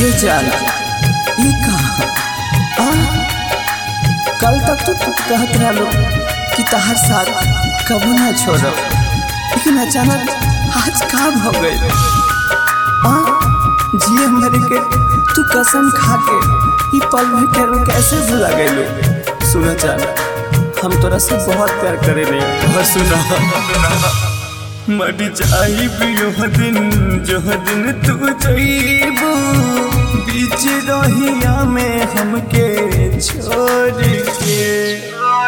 हे जान ई कहा कल तक तो कहत रहो कि तहार साथ कबो ना छोड़ो, लेकिन अचानक आज का हो गए। जिए मरे के तू कसम खा के ई पल में के कैसे भुला गए। सुना जान, हम तोरा से बहुत प्यार करे रे। और सुना मर जाइब यो दिन जो दिन तू जाइबू, बीच रहिया में हमके छोड़ के।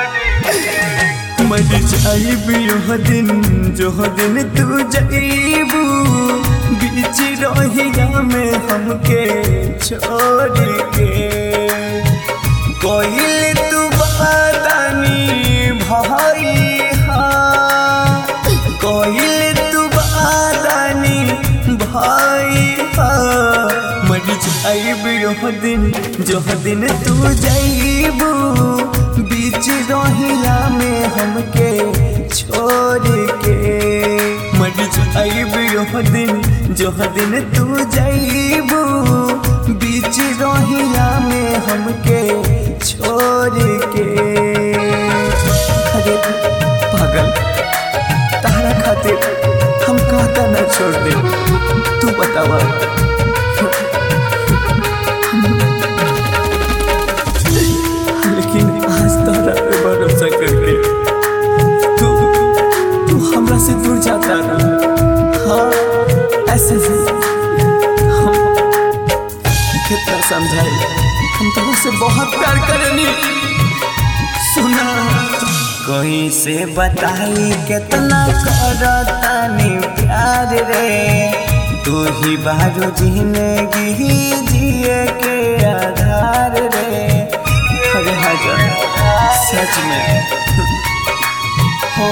मर जाइब यो दिन जो दिन तू जाइबू, बीच रहिया में हमके छोड़ के। कोई तू बादानी भाई कोई तू बादानी भाई मर जाइब यो दिन जो दिन तू जाइबू, बीच रहिया में हमके छोड़ के। मर जाइब यो दिन जो दिन तू जाइबू, बीच रहिया में हमके छोड़ के। अरे पागल, तारा खातिर हम कहता न छोड़ दे, तू बतावा। लेकिन आज तारा पे भरोसा करके तू हमरा से दूर जाता रहा। हाँ ऐसे हम कितना समझाए, हम तुमसे बहुत प्यार करेनी। सुना कोई से बताई कितना करतानी प्यार रे, तू ही बारू जिंदगी जिए के आधार रे। अरे हाजर सच में हो,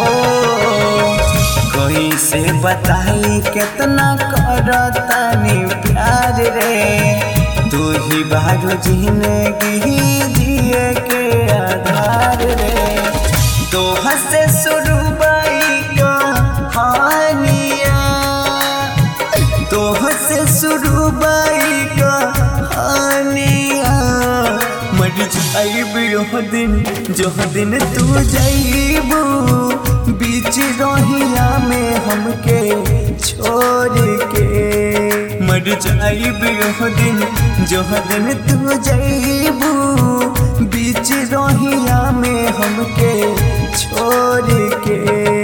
कोई से बताई कितना करतानी प्यार रे, तू ही बारू जिंदगी जिए के आधार रे। तो हंसे शुरू बाई कहानिया, तो हंसे शुरू बाई कहानिया। मर जाइब यो दिन जो दिन तू जाइबू, बीच रहिया में हमके छोड़ के। मर जाइब यो दिन जो दिन तू जाइबू, बीच रहिया में हमके छोड़ के।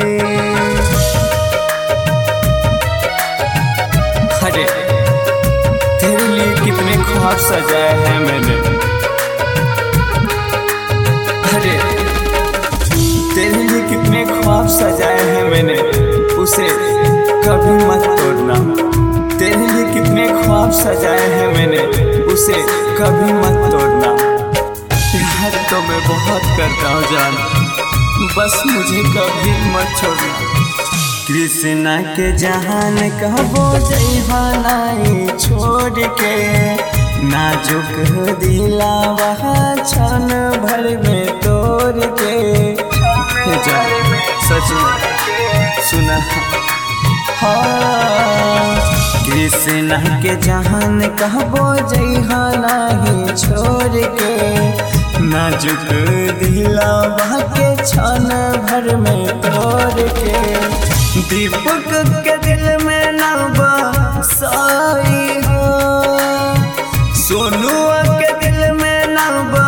अरे तेरे लिए कितने ख्वाब सजाए हैं मैंने। अरे तेरे लिए कितने ख्वाब सजाए हैं मैंने, उसे कभी मत तोड़ना। तेरे लिए कितने ख्वाब सजाए हैं मैंने, उसे कभी मत तोड़ना। प्यार तो मैं बहुत करता हूँ जान, बस मुझे कभी मत छोड़ना। कृष्णा के जहान कहबो जइहा नहीं छोड़ के, नाजुक दिलावा क्षण भर में तोड़ के। सच में सुना हाँ, कृष्णा के जहान कहबो जइहा नहीं छोड़ के, नाजुक दिलावा के क्षण भर में तोड़ के। दीपक के दिल में ना बसाई हो, सोनुआ के दिल में ना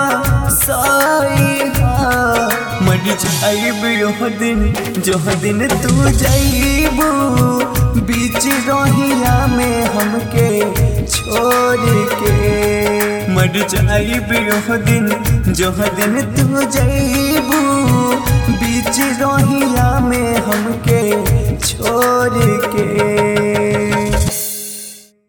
बसाई हो। मर जाइब यो दिन जो दिन तू जाइबू, बीच रहिया में हमके छोड़ के। मर जाइब यो दिन जो दिन तू जाइबू,